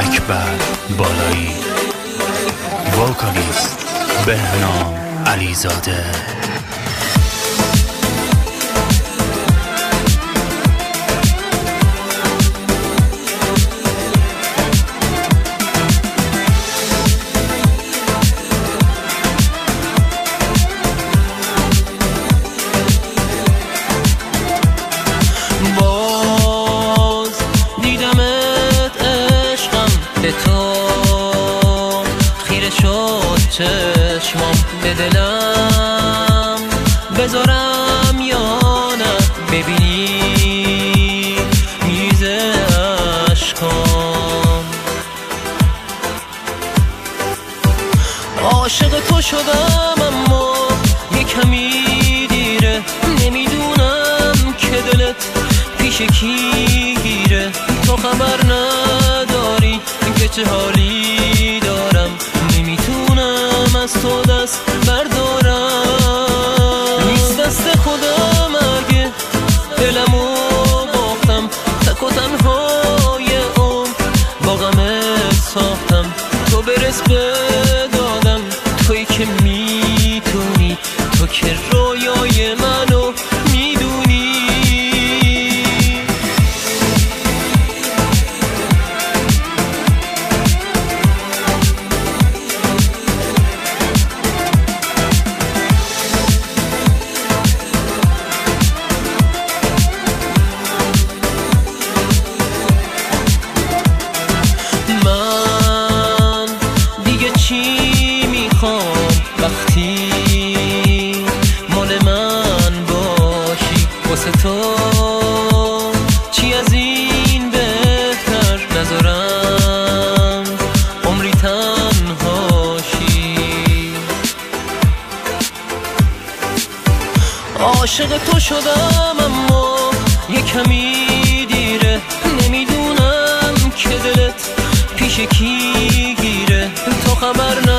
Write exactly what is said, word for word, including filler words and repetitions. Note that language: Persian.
اکبر بالایی، وکالیست بهنام علیزاده. چشمام به دلم بذارم یا نه، ببینی میزه عشقام. عاشق تو شدم اما یه کمی دیره، نمیدونم که دلت پیش کی گیره. تو خبر نداری که چه حالی دارم، نمیتونم از تو دست بردارم. نیست دست خودم اگه دلمو باختم، تک و تنهای عمر با غمت ساختم. تو برس به دادم، توی که میتونی، تو که رویای منو میدونی. وقتی مال من باشی، واسه تو چی از این بهتر، نذارم عمری تنهاشی. عاشق تو شدم اما یه کمی دیره، نمیدونم که دلت پیش کی گیره. تو خبر